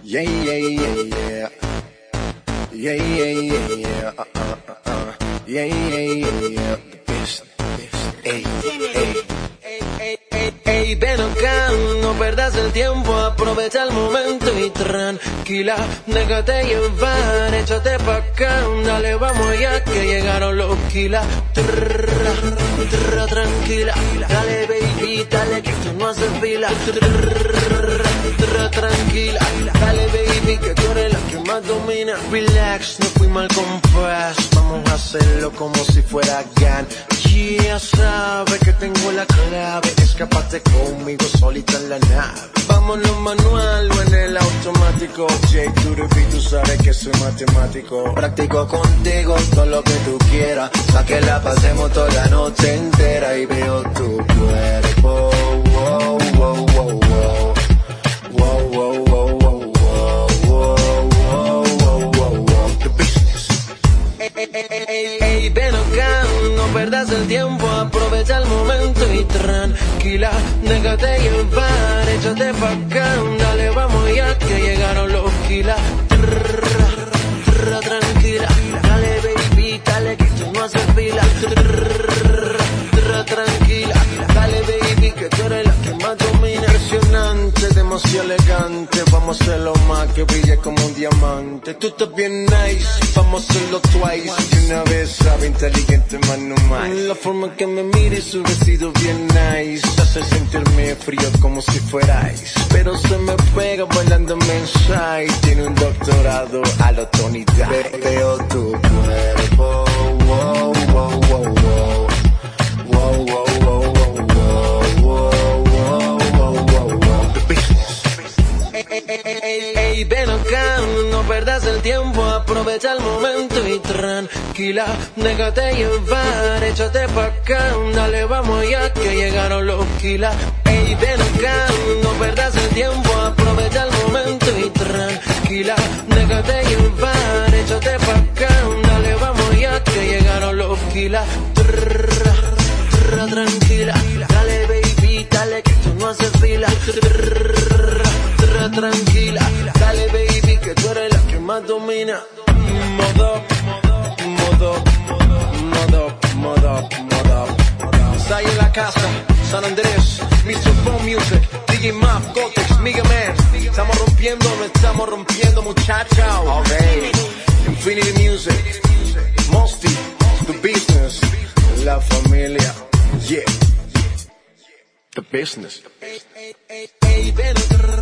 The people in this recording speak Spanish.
Yeah, yeah, yeah, yeah. Yeah, yeah, yeah, yeah. Yeah, yeah, yeah, yeah. The best. Ey, ey, ven acá, no perdas el tiempo, aprovecha el momento y tranquila, déjate llevar, échate pa' acá, dale, vamos ya que llegaron los kilas. Tranquila, dale baby, dale que tú no haces fila. Tranquila, dale baby, que tú eres la que más domina. Relax, no fui mal compás, vamos a hacerlo como si fuera GAN. Ya sabes que tengo la clave, escapate conmigo solita en la nave. Vámonos manual o en el automático. J to the beat, tú sabes que soy matemático. Practico contigo todo lo que tú quieras, pa' que la pasemos toda la noche entera. Y veo tu cuerpo, wow, wow, wow, wow. Wow, wow, wow, wow, wow, wow, wow, wow, wow. The business. Ey, ven acá, no perdas el tiempo, aprovecha el momento y tranquila, déjate llevar, échate pa' acá, dale, vamos ya que llegaron los kilas. Tranquila, dale baby, dale que tú no haces fila. Tranquila, dale baby, que tú eres la que más domina. Impresionante, demasiado elegante, vamos a hacerlo más que brille como un diamante. Tú estás bien nice, vamos a hacerlo twice. Y una vez sabe, inteligente más no más. La forma que me mires, su vestido bien nice, hace sentirme frío como si fuera ice. Pero se me pega bailándome inside, tiene un doctorado a la Tony Dice. Veo tu cuerpo, wow, wow, wow, wow. Wow, wow, wow, wow, wow, wow, wow, wow, wow. The business. Ey, ven acá, no perdas el tiempo, aprovecha el momento y tranquila, déjate llevar, échate pa' acá, dale, vamos ya que llegaron los kilas. Ey, ven acá, no perdas el tiempo, aprovecha el momento y tranquila, déjate llevar, échate pa' acá, dale, vamos ya que llegaron los kilas. Tranquila, dale baby, dale que tú no haces fila. Tranquila, dale baby, que tú eres la que más domina. Modo, modo, modo, modo, modo. Está ahí en la casa, San Andrés, Mr. Phone Music, DJ Map, Gotex, Mega Man. Estamos rompiendo, no estamos rompiendo, muchacha. Okay. Infinity Music, Mosty, The Business, La Familia. Yeah, The Business.